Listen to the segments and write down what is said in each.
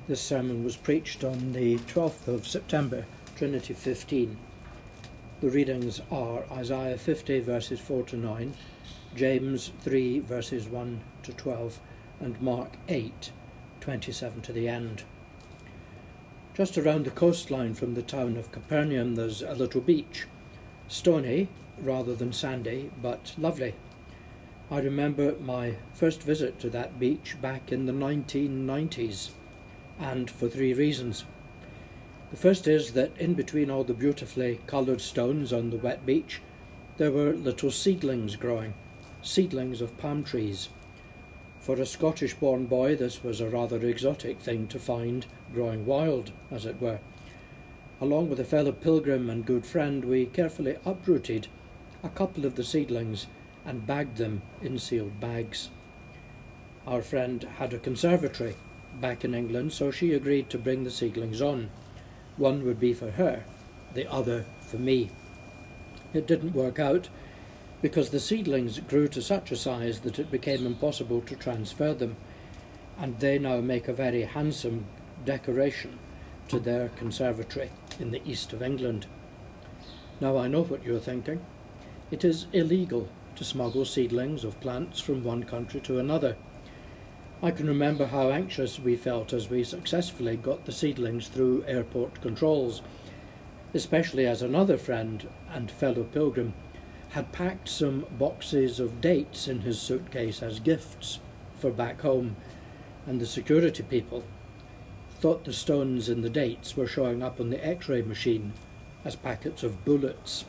This sermon was preached on the 12th of September, Trinity 15. The readings are Isaiah 50 verses 4 to 9, James 3 verses 1 to 12, and Mark 8, 27 to the end. Just around the coastline from the town of Capernaum there's a little beach, stony rather than sandy, but lovely. I remember my first visit to that beach back in the 1990s, and for three reasons. The first is that in between all the beautifully coloured stones on the wet beach, there were little seedlings growing, seedlings of palm trees. For a Scottish-born boy, this was a rather exotic thing to find growing wild, as it were. Along with a fellow pilgrim and good friend, we carefully uprooted a couple of the seedlings and bagged them in sealed bags. Our friend had a conservatory back in England, so she agreed to bring the seedlings on. One would be for her, the other for me. It didn't work out because the seedlings grew to such a size that it became impossible to transfer them, and they now make a very handsome decoration to their conservatory in the east of England. Now I know what you're thinking. It is illegal to smuggle seedlings of plants from one country to another. I can remember how anxious we felt as we successfully got the seedlings through airport controls, especially as another friend and fellow pilgrim had packed some boxes of dates in his suitcase as gifts for back home, and the security people thought the stones in the dates were showing up on the X-ray machine as packets of bullets.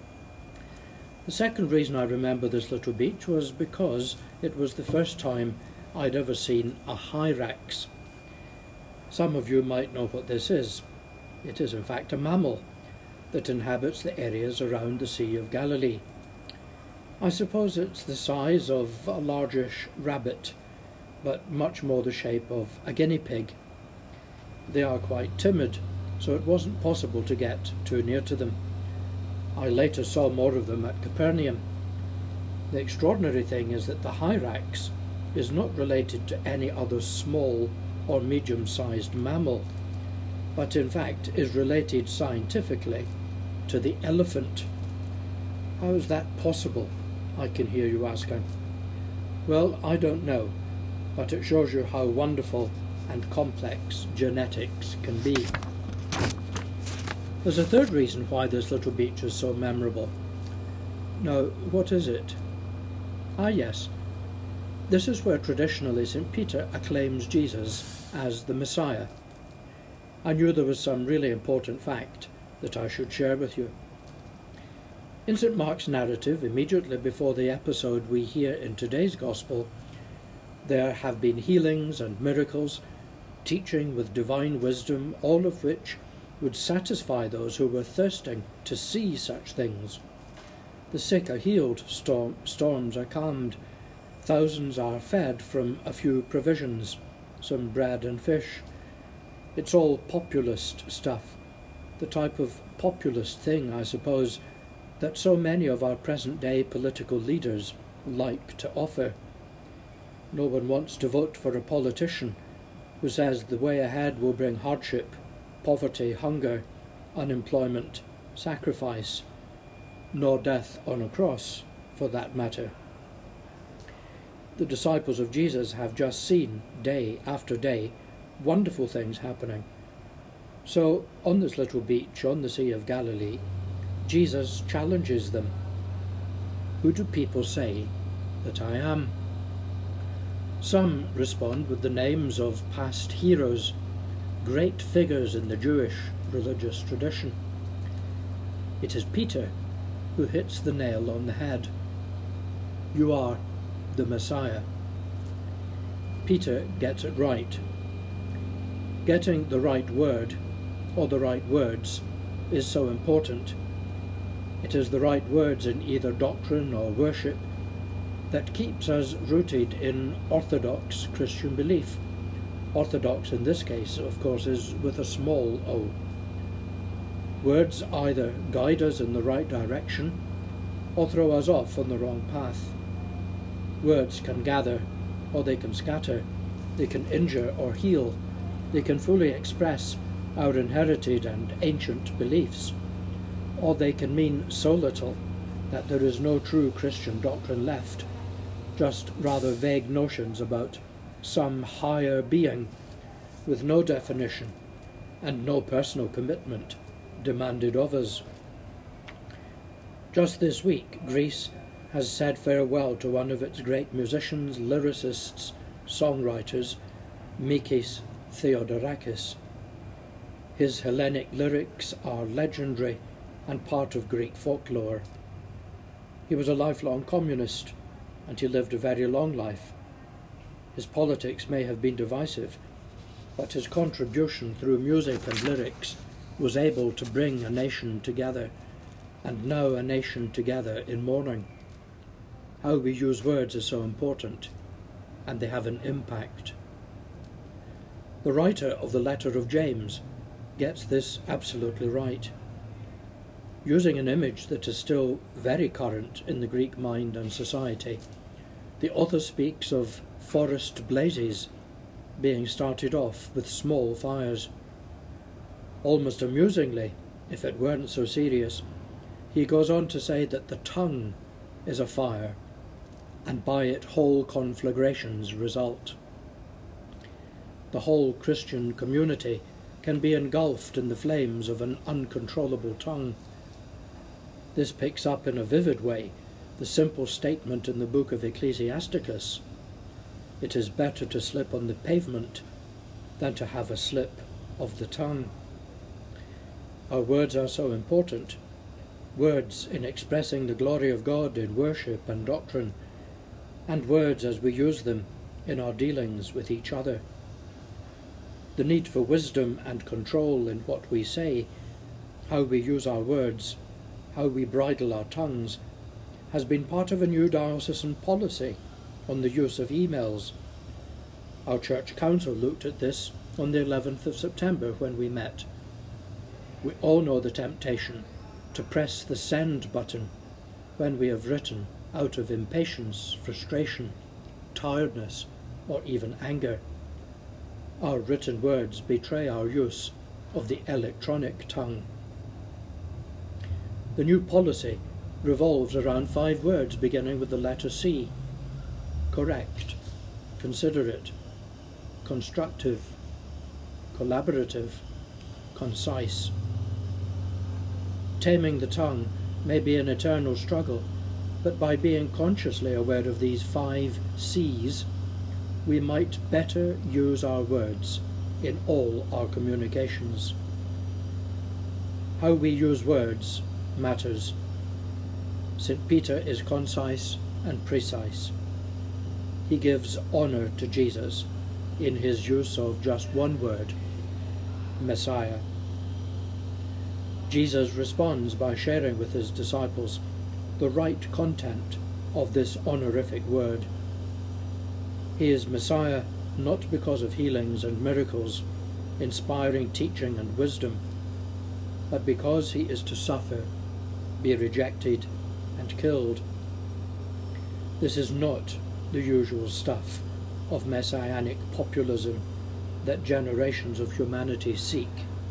The second reason I remember this little beach was because it was the first time I'd ever seen a hyrax. Some of you might know what this is. It is in fact a mammal that inhabits the areas around the Sea of Galilee. I suppose it's the size of a largish rabbit, but much more the shape of a guinea pig. They are quite timid, so it wasn't possible to get too near to them. I later saw more of them at Capernaum. The extraordinary thing is that the hyrax is not related to any other small or medium-sized mammal, but in fact is related scientifically to the elephant. How is that possible, I can hear you asking? Well, I don't know, but it shows you how wonderful and complex genetics can be. There's a third reason why this little beach is so memorable. Now, what is it? Ah, yes. This is where traditionally St. Peter acclaims Jesus as the Messiah. I knew there was some really important fact that I should share with you. In St. Mark's narrative, immediately before the episode we hear in today's Gospel, there have been healings and miracles, teaching with divine wisdom, all of which would satisfy those who were thirsting to see such things. The sick are healed, storms are calmed, thousands are fed from a few provisions, some bread and fish. It's all populist stuff, the type of populist thing, I suppose, that so many of our present-day political leaders like to offer. No one wants to vote for a politician who says the way ahead will bring hardship, poverty, hunger, unemployment, sacrifice, nor death on a cross, for that matter. The disciples of Jesus have just seen, day after day, wonderful things happening. So, on this little beach on the Sea of Galilee, Jesus challenges them. Who do people say that I am? Some respond with the names of past heroes, great figures in the Jewish religious tradition. It is Peter who hits the nail on the head. You are the Messiah. Peter gets it right. Getting the right word, or the right words, is so important. It is the right words in either doctrine or worship that keeps us rooted in orthodox Christian belief. Orthodox in this case, of course, is with a small o. Words either guide us in the right direction or throw us off on the wrong path. Words can gather or they can scatter, they can injure or heal, they can fully express our inherited and ancient beliefs, or they can mean so little that there is no true Christian doctrine left, just rather vague notions about some higher being with no definition and no personal commitment demanded of us. Just this week, Greece has said farewell to one of its great musicians, lyricists, songwriters, Mikis Theodorakis. His Hellenic lyrics are legendary and part of Greek folklore. He was a lifelong communist, and he lived a very long life. His politics may have been divisive, but his contribution through music and lyrics was able to bring a nation together, and now a nation together in mourning. How we use words is so important, and they have an impact. The writer of the letter of James gets this absolutely right. Using an image that is still very current in the Greek mind and society, the author speaks of forest blazes being started off with small fires. Almost amusingly, if it weren't so serious, he goes on to say that the tongue is a fire, and by it whole conflagrations result. The whole Christian community can be engulfed in the flames of an uncontrollable tongue. This picks up in a vivid way the simple statement in the book of Ecclesiasticus: it is better to slip on the pavement than to have a slip of the tongue. Our words are so important, words in expressing the glory of God in worship and doctrine, and words as we use them in our dealings with each other. The need for wisdom and control in what we say, how we use our words, how we bridle our tongues, has been part of a new diocesan policy on the use of emails. Our church council looked at this on the 11th of September when we met. We all know the temptation to press the send button when we have written out of impatience, frustration, tiredness, or even anger. Our written words betray our use of the electronic tongue. The new policy revolves around 5 words beginning with the letter C: correct, considerate, constructive, collaborative, concise. Taming the tongue may be an eternal struggle, but by being consciously aware of these 5 C's, we might better use our words in all our communications. How we use words matters. St. Peter is concise and precise. He gives honour to Jesus in his use of just one word: Messiah. Jesus responds by sharing with his disciples the right content of this honorific word. He is Messiah not because of healings and miracles, inspiring teaching and wisdom, but because he is to suffer, be rejected, and killed. This is not the usual stuff of messianic populism that generations of humanity seek.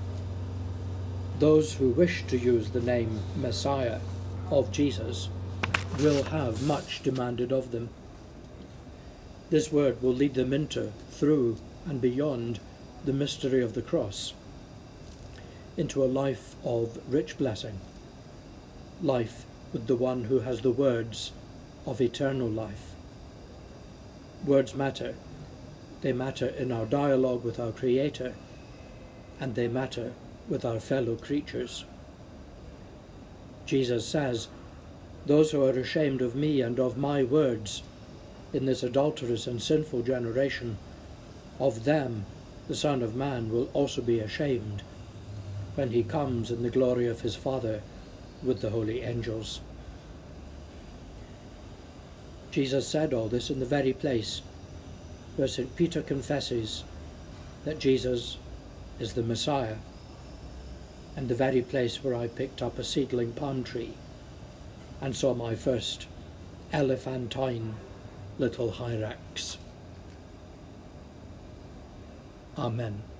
Those who wish to use the name Messiah of Jesus will have much demanded of them. This word will lead them into, through, and beyond the mystery of the cross, into a life of rich blessing, life with the one who has the words of eternal life. Words matter. They matter in our dialogue with our Creator, and they matter with our fellow creatures. Jesus says, "Those who are ashamed of me and of my words in this adulterous and sinful generation, of them the Son of Man will also be ashamed when he comes in the glory of his Father with the holy angels." Jesus said all this in the very place where St. Peter confesses that Jesus is the Messiah, and the very place where I picked up a seedling palm tree and saw my first elephantine little hyrax. Amen.